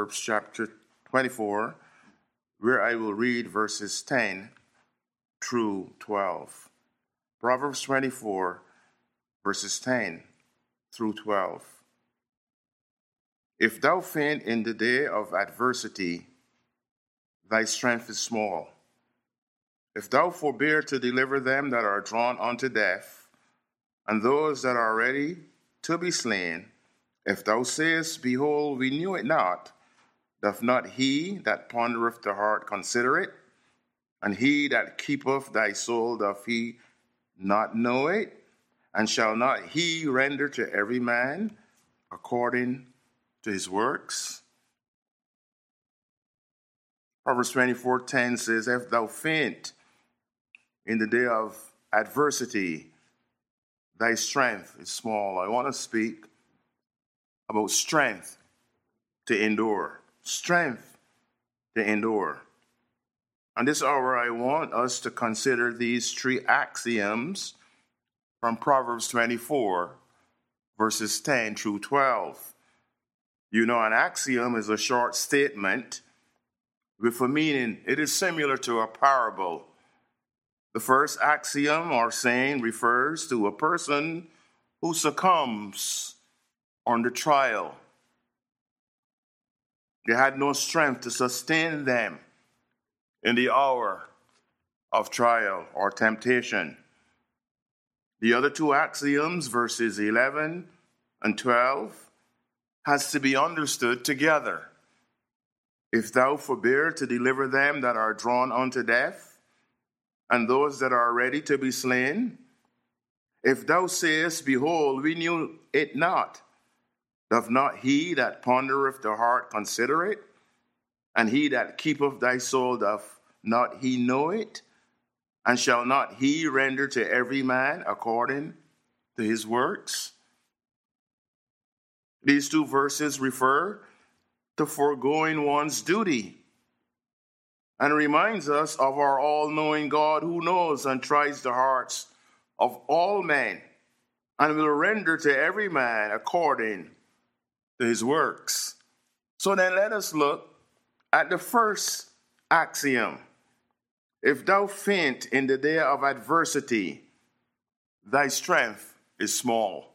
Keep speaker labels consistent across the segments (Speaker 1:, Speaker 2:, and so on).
Speaker 1: Proverbs chapter 24, where I will read verses 10 through 12. Proverbs 24, verses 10 through 12. If thou faint in the day of adversity, thy strength is small. If thou forbear to deliver them that are drawn unto death, and those that are ready to be slain, if thou sayest, Behold, we knew it not, doth not he that pondereth the heart consider it? And he that keepeth thy soul, doth he not know it? And shall not he render to every man according to his works? Proverbs 24:10 says, If thou faint in the day of adversity, thy strength is small. I want to speak about strength to endure. Strength to endure. And this hour, I want us to consider these three axioms from Proverbs 24, verses 10 through 12. You know, an axiom is a short statement with a meaning. It is similar to a parable. The first axiom or saying refers to a person who succumbs under trial. They had no strength to sustain them in the hour of trial or temptation. The other two axioms, verses 11 and 12, has to be understood together. If thou forbear to deliver them that are drawn unto death, and those that are ready to be slain, if thou sayest, Behold, we knew it not, doth not he that pondereth the heart consider it? And he that keepeth thy soul, doth not he know it? And shall not he render to every man according to his works? These two verses refer to foregoing one's duty and reminds us of our all-knowing God who knows and tries the hearts of all men and will render to every man according to his works. So then let us look at the first axiom. If thou faint in the day of adversity, thy strength is small.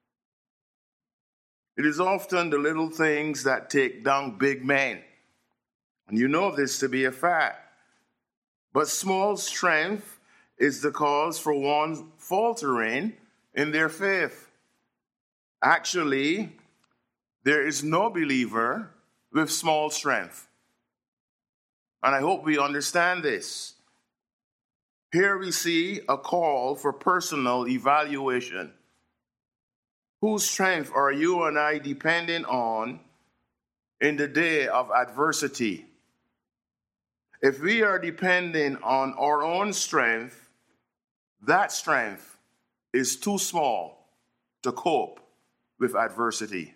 Speaker 1: It is often the little things that take down big men. And you know this to be a fact. But small strength is the cause for one faltering in their faith. Actually, there is no believer with small strength. And I hope we understand this. Here we see a call for personal evaluation. Whose strength are you and I depending on in the day of adversity? If we are depending on our own strength, that strength is too small to cope with adversity.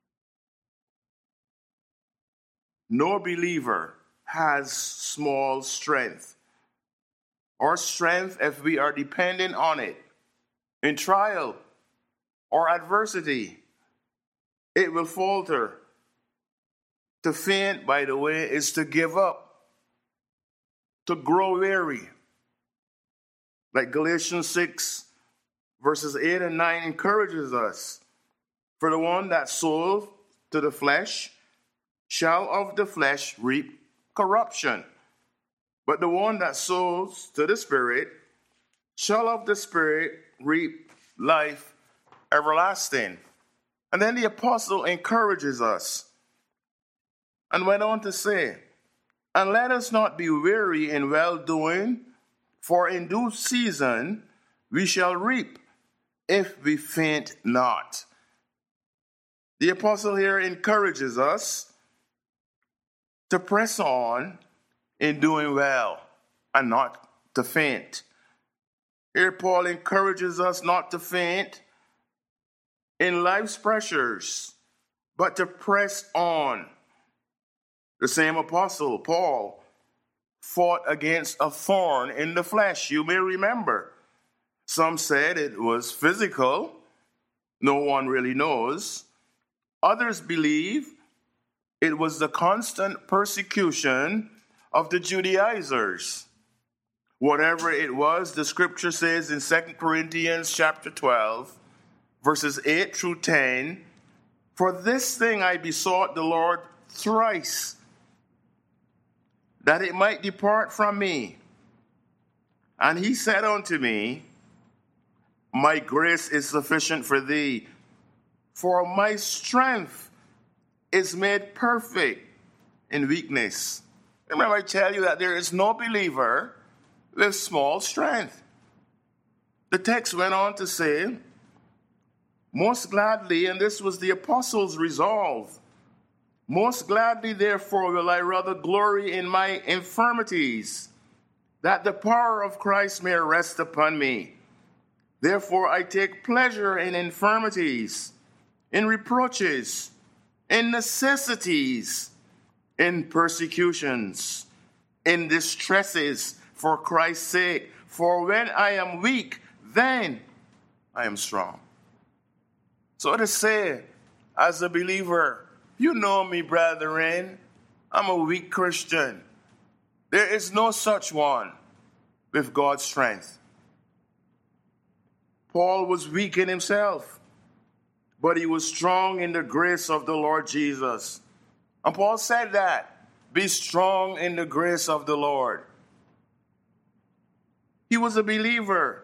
Speaker 1: No believer has small strength. Our strength, if we are depending on it in trial or adversity, it will falter. To faint, by the way, is to give up, to grow weary. Like Galatians 6, verses 8 and 9 encourages us. For the one that soweth to the flesh shall of the flesh reap corruption. But the one that sows to the Spirit shall of the Spirit reap life everlasting. And then the apostle encourages us and went on to say, And let us not be weary in well-doing, for in due season we shall reap, if we faint not. The apostle here encourages us to press on in doing well and not to faint. Here Paul encourages us not to faint in life's pressures, but to press on. The same apostle, Paul, fought against a thorn in the flesh. You may remember. Some said it was physical. No one really knows. Others believe It was the constant persecution of the Judaizers. Whatever it was, the scripture says in 2 Corinthians chapter 12, verses 8 through 10, "For this thing I besought the Lord thrice, that it might depart from me. And he said unto me, My grace is sufficient for thee, for my strength is made perfect in weakness." Remember, I tell you that there is no believer with small strength. The text went on to say, "Most gladly," and this was the apostles' resolve, "most gladly, therefore, will I rather glory in my infirmities, that the power of Christ may rest upon me. Therefore, I take pleasure in infirmities, in reproaches, in necessities, in persecutions, in distresses, for Christ's sake. For when I am weak, then I am strong." So to say, as a believer, you know me, brethren, I'm a weak Christian. There is no such one with God's strength. Paul was weak in himself, but he was strong in the grace of the Lord Jesus. And Paul said that, "Be strong in the grace of the Lord." He was a believer.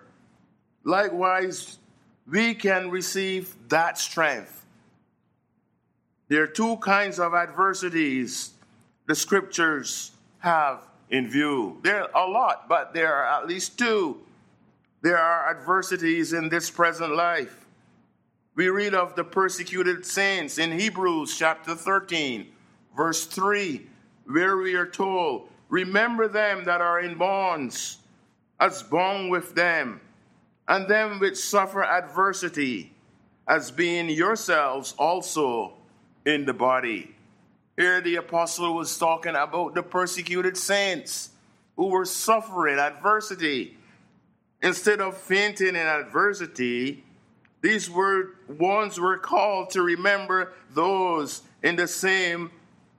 Speaker 1: Likewise, we can receive that strength. There are two kinds of adversities the scriptures have in view. There are a lot, but there are at least two. There are adversities in this present life. We read of the persecuted saints in Hebrews chapter 13, verse 3, where we are told, "Remember them that are in bonds, as bound with them, and them which suffer adversity, as being yourselves also in the body." Here the apostle was talking about the persecuted saints who were suffering adversity. Instead of fainting in adversity, these ones were called to remember those in the same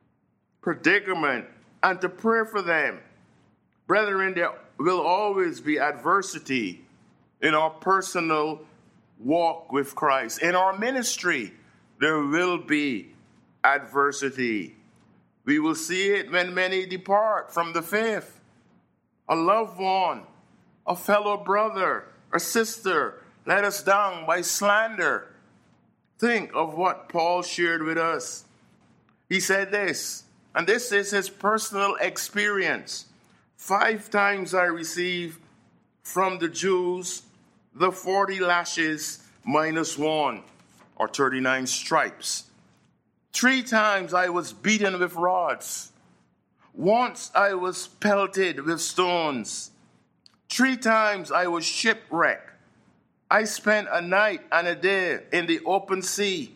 Speaker 1: predicament and to pray for them. Brethren, there will always be adversity in our personal walk with Christ. In our ministry, there will be adversity. We will see it when many depart from the faith. A loved one, a fellow brother or sister let us down by slander. Think of what Paul shared with us. He said this, and this is his personal experience. 5 times I received from the Jews the 40 lashes minus 1, or 39 stripes. 3 times I was beaten with rods. Once I was pelted with stones. 3 times I was shipwrecked. I spent a night and a day in the open sea.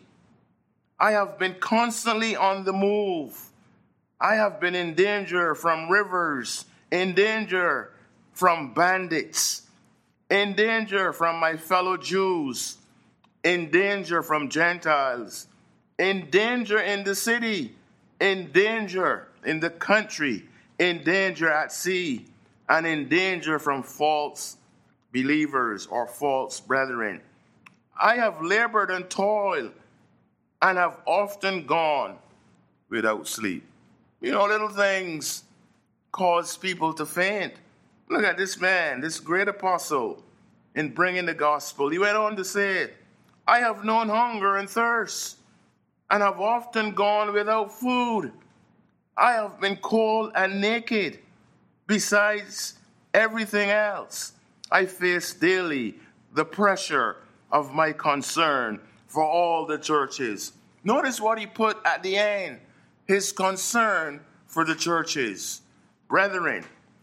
Speaker 1: I have been constantly on the move. I have been in danger from rivers, in danger from bandits, in danger from my fellow Jews, in danger from Gentiles, in danger in the city, in danger in the country, in danger at sea, and in danger from false believers or false brethren. I have labored and toiled and have often gone without sleep. You know, little things cause people to faint. Look at this man, this great apostle, in bringing the gospel. He went on to say, I have known hunger and thirst, and have often gone without food. I have been cold and naked. Besides everything else, I face daily the pressure of my concern for all the churches. Notice what he put at the end, his concern for the churches. Brethren,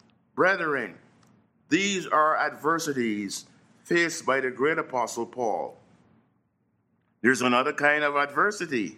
Speaker 1: these are adversities faced by the great apostle Paul. There's another kind of adversity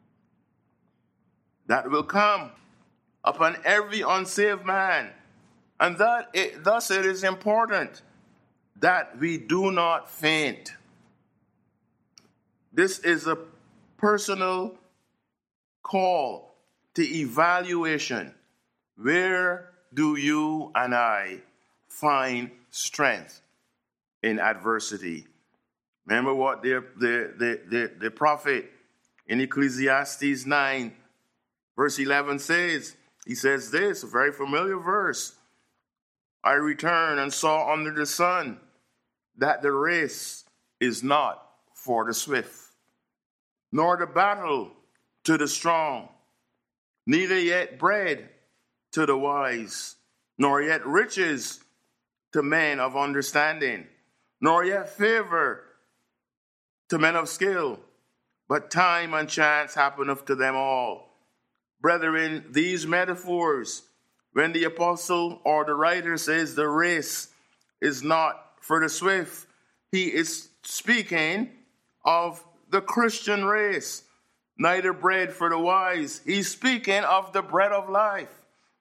Speaker 1: that will come upon every unsaved man. And thus it is important that we do not faint. This is a personal call to evaluation. Where do you and I find strength in adversity? Remember what the prophet in Ecclesiastes 9, verse 11 says. He says this, a very familiar verse. I returned and saw under the sun that the race is not for the swift, nor the battle to the strong, neither yet bread to the wise, nor yet riches to men of understanding, nor yet favor to men of skill, but time and chance happeneth to them all. Brethren, these metaphors, when the apostle or the writer says the race is not for the swift, he is speaking of the Christian race. Neither bread for the wise. He's speaking of the bread of life.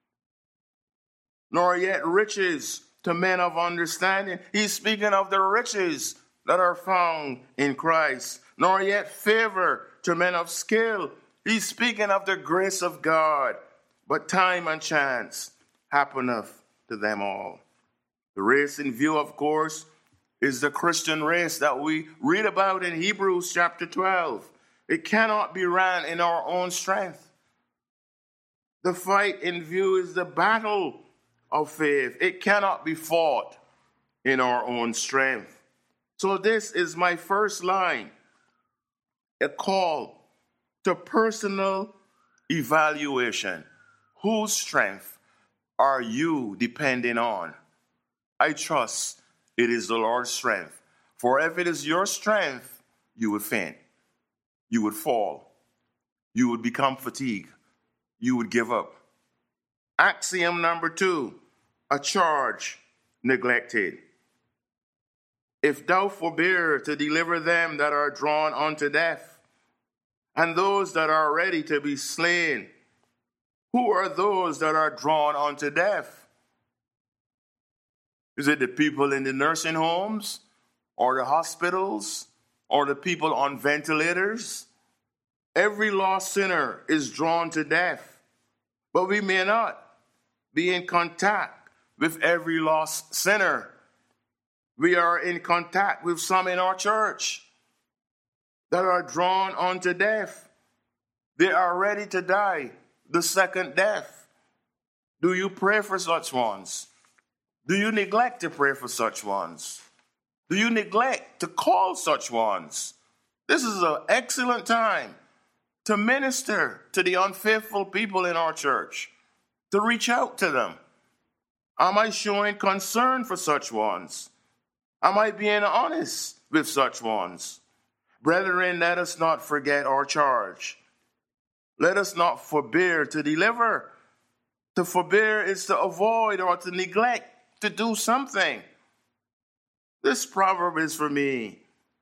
Speaker 1: Nor yet riches to men of understanding. He's speaking of the riches that are found in Christ. Nor yet favor to men of skill. He's speaking of the grace of God. But time and chance happeneth to them all. The race in view, of course, is the Christian race that we read about in Hebrews chapter 12. It cannot be ran in our own strength. The fight in view is the battle of faith. It cannot be fought in our own strength. So this is my first line, a call to personal evaluation. Whose strength are you depending on? I trust it is the Lord's strength. For if it is your strength, you would faint. You would fall. You would become fatigued. You would give up. Axiom number 2, a charge neglected. If thou forbear to deliver them that are drawn unto death, and those that are ready to be slain, who are those that are drawn unto death? Is it the people in the nursing homes, or the hospitals, or the people on ventilators? Every lost sinner is drawn to death, but we may not be in contact with every lost sinner. We are in contact with some in our church that are drawn unto death. They are ready to die the second death. Do you pray for such ones? Do you neglect to pray for such ones? Do you neglect to call such ones? This is an excellent time to minister to the unfaithful people in our church, to reach out to them. Am I showing concern for such ones? Am I being honest with such ones? Brethren, let us not forget our charge. Let us not forbear to deliver. To forbear is to avoid or to neglect to do something. This proverb is for me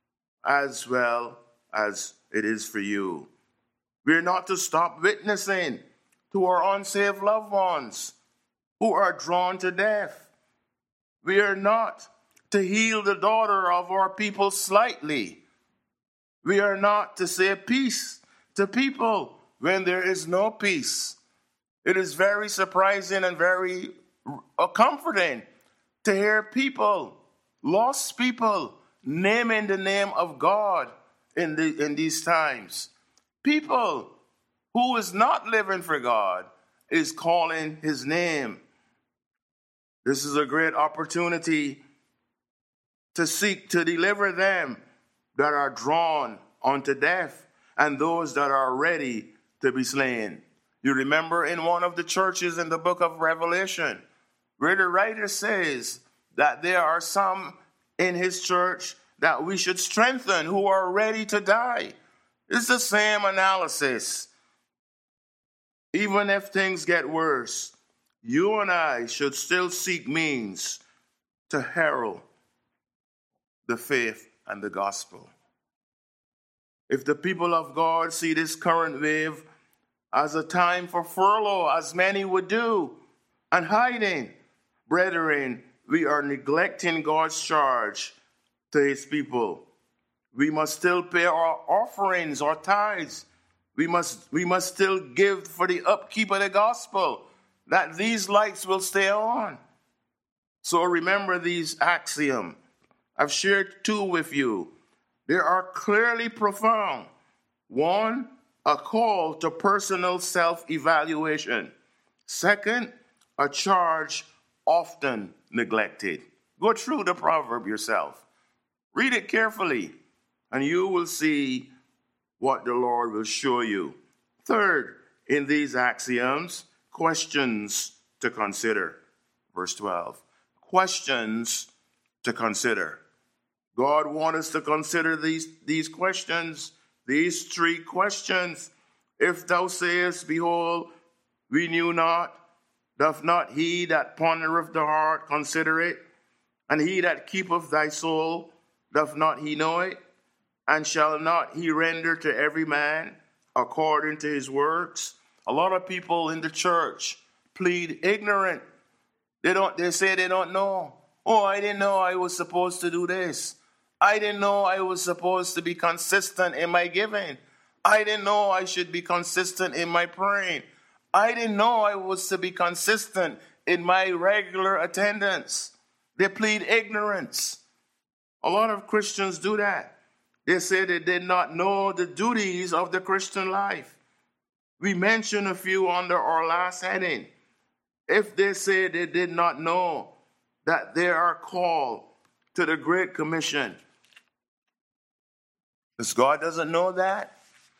Speaker 1: as well as it is for you. We're not to stop witnessing to our unsaved loved ones who are drawn to death. We are not to heal the daughter of our people slightly. We are not to say peace to people when there is no peace. It is very surprising and very comforting to hear people, lost people, naming the name of God in these times. People who is not living for God is calling his name. This is a great opportunity to seek to deliver them that are drawn unto death and those that are ready to be slain. You remember in one of the churches in the book of Revelation, where the writer says that there are some in his church that we should strengthen who are ready to die. It's the same analysis. Even if things get worse, you and I should still seek means to herald the faith and the gospel. If the people of God see this current wave as a time for furlough, as many would do, and hiding, brethren, we are neglecting God's charge to his people. We must still pay our offerings, our tithes. we must still give for the upkeep of the gospel, that these lights will stay on. So remember these axioms. I've shared two with you. They are clearly profound. One, a call to personal self-evaluation. Second, a charge often neglected. Go through the proverb yourself. Read it carefully, and you will see what the Lord will show you. Third, in these axioms, questions to consider. Verse 12. Questions to consider. God wants us to consider these questions, these three questions. If thou sayest, behold, we knew not, doth not he that pondereth the heart consider it? And he that keepeth thy soul, doth not he know it? And shall not he render to every man according to his works? A lot of people in the church plead ignorant. They say they don't know. Oh, I didn't know I was supposed to do this. I didn't know I was supposed to be consistent in my giving. I didn't know I should be consistent in my praying. I didn't know I was to be consistent in my regular attendance. They plead ignorance. A lot of Christians do that. They say they did not know the duties of the Christian life. We mentioned a few under our last heading. If they say they did not know that they are called to the Great Commission, because God doesn't know that?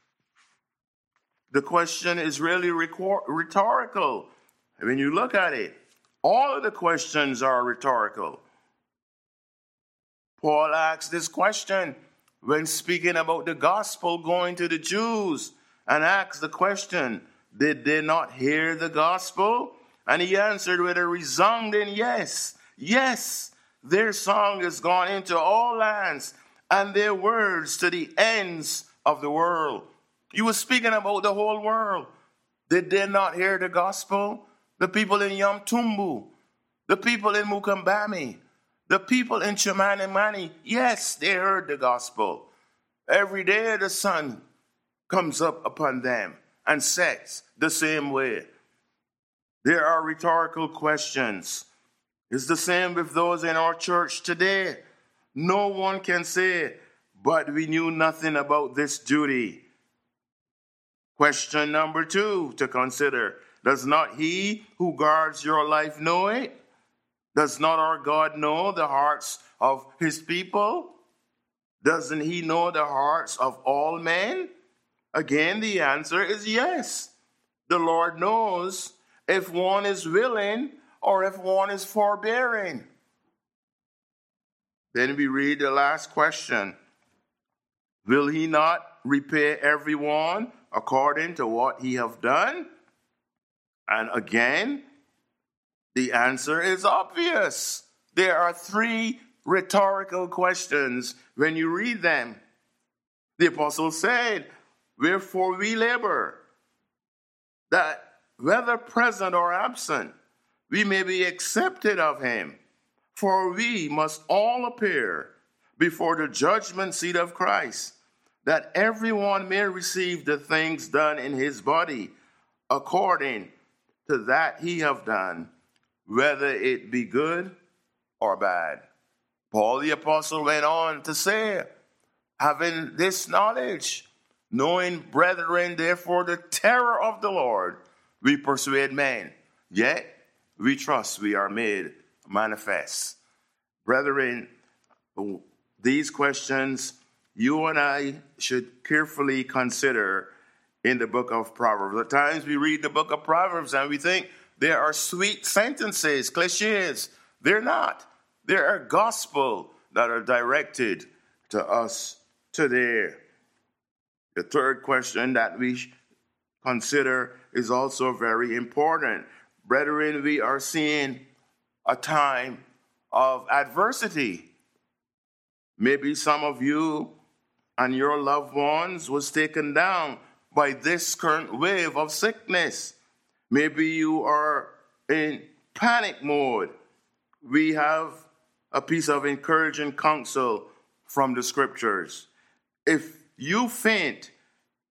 Speaker 1: The question is really rhetorical. When you look at it, all of the questions are rhetorical. Paul asked this question when speaking about the gospel going to the Jews, and asked the question, did they not hear the gospel? And he answered with a resounding yes. Yes, their song has gone into all lands, and their words to the ends of the world. He was speaking about the whole world. Did they not hear the gospel? The people in Yamtumbu, the people in Mukambani, the people in Chimanimani, yes, they heard the gospel. Every day the sun comes up upon them and sets the same way. There are rhetorical questions. It's the same with those in our church today. No one can say, but we knew nothing about this duty. Question number 2 to consider. Does not he who guards your life know it? Does not our God know the hearts of his people? Doesn't he know the hearts of all men? Again, the answer is yes. The Lord knows if one is willing or if one is forbearing. Then we read the last question. Will he not repay everyone according to what he have done? And again, the answer is obvious. There are 3 rhetorical questions when you read them. The apostle said, wherefore we labor, that whether present or absent, we may be accepted of him. For we must all appear before the judgment seat of Christ, that everyone may receive the things done in his body according to that he have done, whether it be good or bad. Paul the apostle went on to say, having this knowledge, knowing, brethren, therefore the terror of the Lord, we persuade men, yet we trust we are made manifest. Brethren, these questions you and I should carefully consider in the book of Proverbs. At times we read the book of Proverbs and we think there are sweet sentences, cliches. They're not. There are gospel that are directed to us today. The third question that we consider is also very important. Brethren, we are seeing a time of adversity. Maybe some of you and your loved ones was taken down by this current wave of sickness. Maybe you are in panic mode. We have a piece of encouraging counsel from the scriptures. If you faint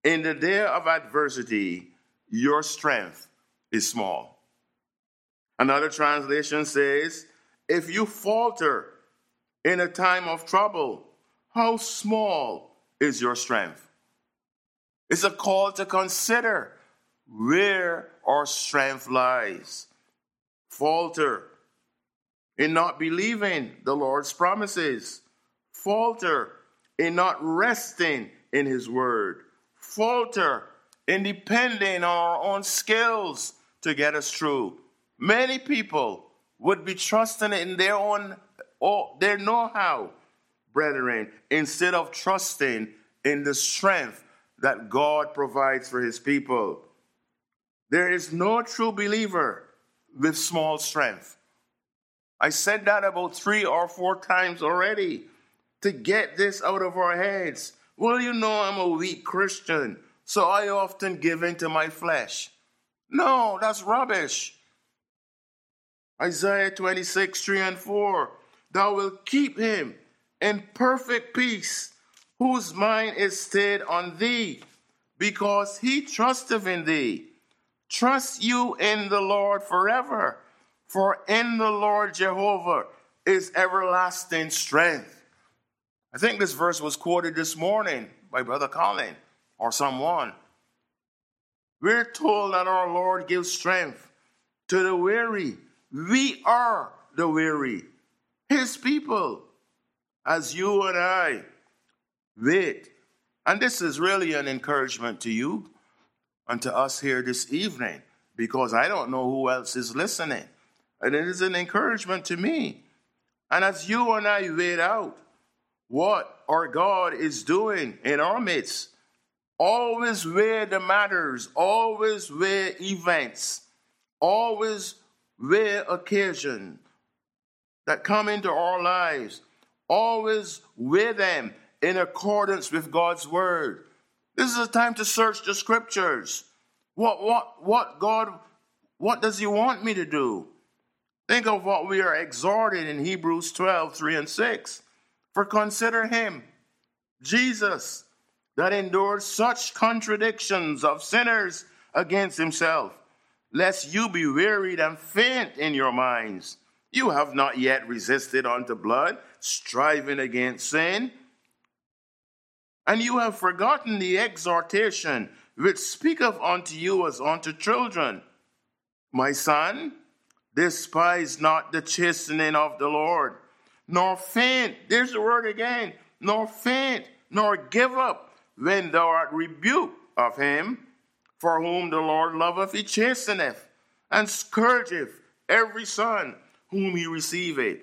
Speaker 1: in the day of adversity, your strength is small. Another translation says, if you falter in a time of trouble, how small is your strength? It's a call to consider where our strength lies. Falter in not believing the Lord's promises. Falter in not resting in his word. Falter in depending on our own skills to get us through. Many people would be trusting in their know-how, brethren, instead of trusting in the strength that God provides for his people. There is no true believer with small strength. I said that about 3 or 4 times already to get this out of our heads. Well, you know I'm a weak Christian, so I often give in to my flesh. No, that's rubbish. Isaiah 26, 3 and 4. Thou wilt keep him in perfect peace, whose mind is stayed on thee, because he trusteth in thee. Trust you in the Lord forever, for in the Lord Jehovah is everlasting strength. I think this verse was quoted this morning by Brother Colin or someone. We're told that our Lord gives strength to the weary. We are the weary, his people, as you and I wait. And this is really an encouragement to you and to us here this evening, because I don't know who else is listening. And it is an encouragement to me. And as you and I wait out what our God is doing in our midst, always weigh the matters, always weigh events, always weigh occasion that come into our lives, always weigh them in accordance with God's word. This is a time to search the scriptures. What does he want me to do? Think of what we are exhorted in Hebrews 12, 3 and 6. For consider him, Jesus, that endured such contradictions of sinners against himself, lest you be wearied and faint in your minds. You have not yet resisted unto blood, striving against sin. And you have forgotten the exhortation which speaketh unto you as unto children. My son, despise not the chastening of the Lord, nor faint, there's the word again, nor faint, nor give up when thou art rebuked of him. For whom the Lord loveth, he chasteneth, and scourgeth every son whom he receiveth.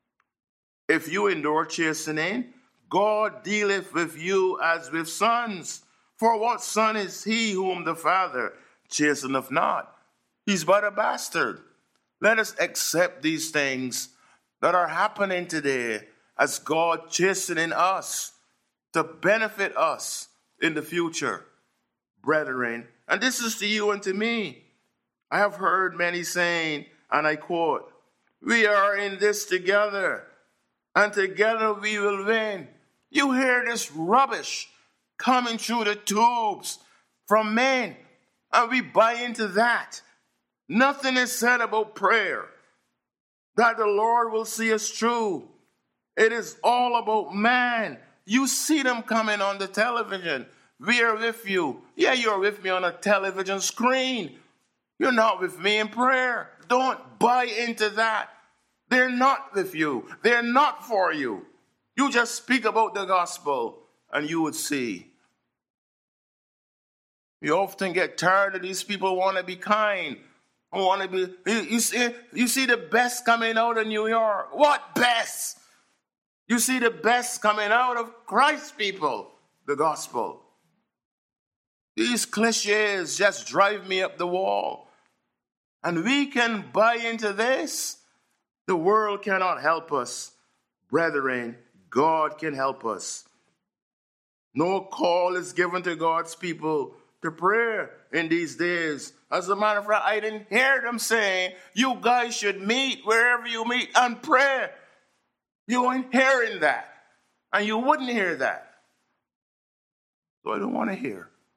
Speaker 1: If you endure chastening, God dealeth with you as with sons. For what son is he whom the Father chasteneth not? He's but a bastard. Let us accept these things that are happening today as God chastening us to benefit us in the future, brethren. And this is to you and to me. I have heard many saying, and I quote, we are in this together, and together we will win. You hear this rubbish coming through the tubes from men, and we buy into that. Nothing is said about prayer, that the Lord will see us through. It is all about man. You see them coming on the television. We are with you. Yeah, you're with me on a television screen. You're not with me in prayer. Don't buy into that. They're not with you. They're not for you. You just speak about the gospel and you would see. You often get tired of these people want to be kind. Want to be. You see the best coming out of New York. What best? You see the best coming out of Christ's people, the gospel. These cliches just drive me up the wall. And we can buy into this. The world cannot help us. Brethren, God can help us. No call is given to God's people to prayer in these days. As a matter of fact, I didn't hear them saying, you guys should meet wherever you meet and pray. You weren't hearing that. And you wouldn't hear that. So I don't want to hear.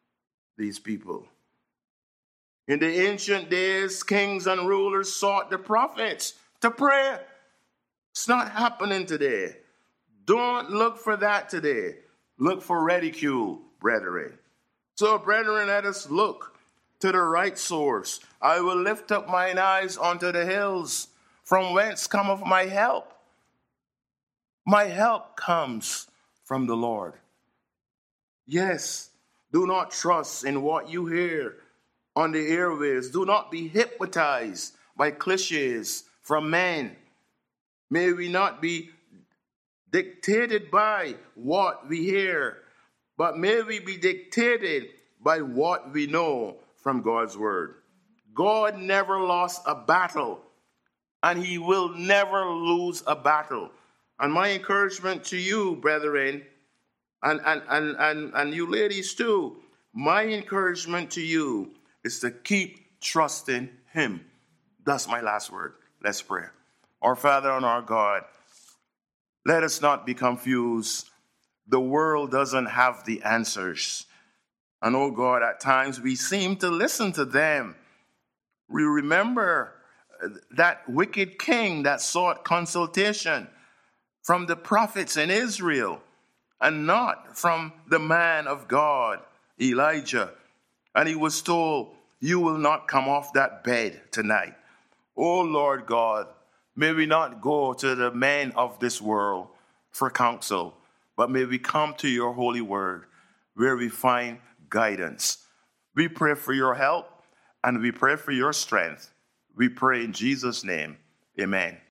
Speaker 1: these people. In the ancient days, kings and rulers sought the prophets to pray. It's not happening today. Don't look for that today. Look for ridicule, brethren. So, brethren, let us look to the right source. I will lift up mine eyes unto the hills, from whence cometh my help. My help comes from the Lord. Yes, do not trust in what you hear on the airways. Do not be hypnotized by cliches from men. May we not be dictated by what we hear, but may we be dictated by what we know from God's word. God never lost a battle, and he will never lose a battle. And my encouragement to you, brethren, and you ladies too, my encouragement to you is to keep trusting him. That's my last word. Let's pray. Our Father and our God, let us not be confused. The world doesn't have the answers. And oh God, at times we seem to listen to them. We remember that wicked king that sought consultation from the prophets in Israel and not from the man of God, Elijah. And he was told, you will not come off that bed tonight. Oh Lord God, may we not go to the men of this world for counsel, but may we come to your holy word where we find guidance. We pray for your help and we pray for your strength. We pray in Jesus' name. Amen.